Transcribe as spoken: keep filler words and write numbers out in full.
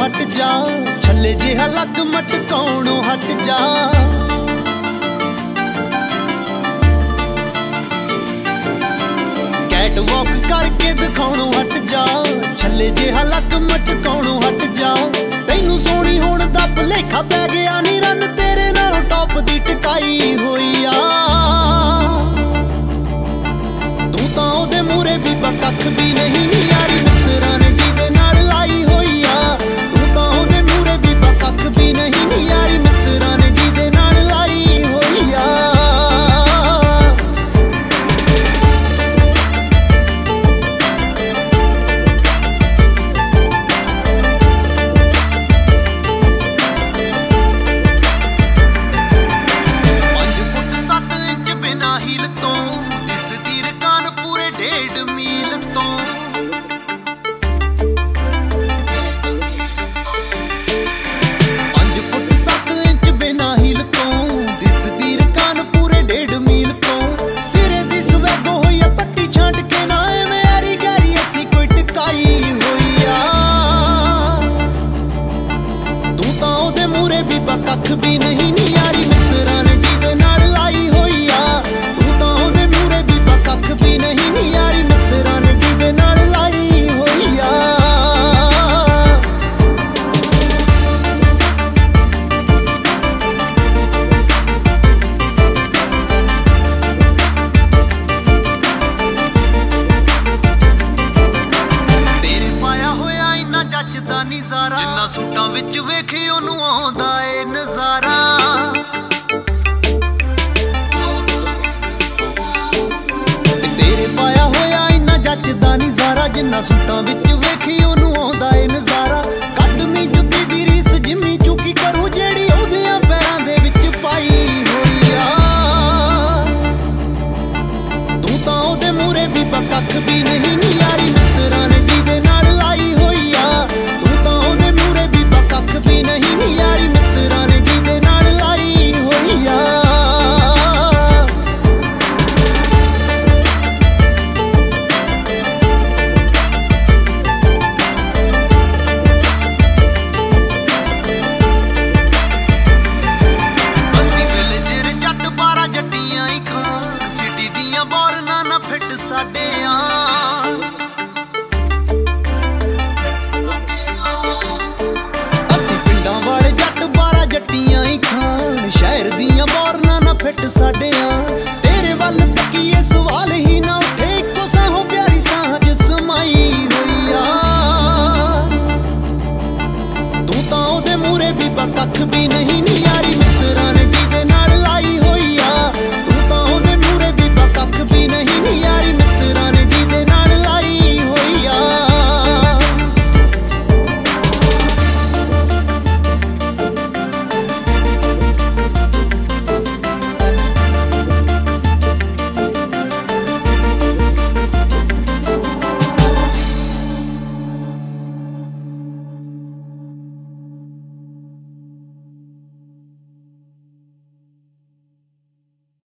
हट जा, छल्ले जिहा लग मटकाउणों हट जा। कैट वॉक करके दिखाउणों हट जा, छल्ले जिहा लग मटकाउणों हट जा। तैनू सोहणी होण दा भुलेखा पै गया नी, रन तेरे नालों टॉप दी टकाई होई आ। तू तां ओहदे मूहरे भी कख भी नहीं नी यारी मित्तरां ने जिहदे नाल लाई होई आ। तू तां ओहदे मूहरे भी कख भी नहीं नी यारी मित्तरां ने जिहदे नाल लाई होई आ। कख भी नहीं नी यारी मित्तरां ने जिहदे नाल लाई होई आ। तू तां ओहदे मूहरे भी कख भी नहीं नी यारी मित्तरां ने जिहदे नाल लाई होई आ। तेरे पाया होया इन्ना जचदा नज़ारा, जिन्ना सूटां विच वेखे ओनू आउंदा ए नज़ारा। तेरे पाया होया इन्ना जचदा नज़ारा, जिन्ना सूटां विच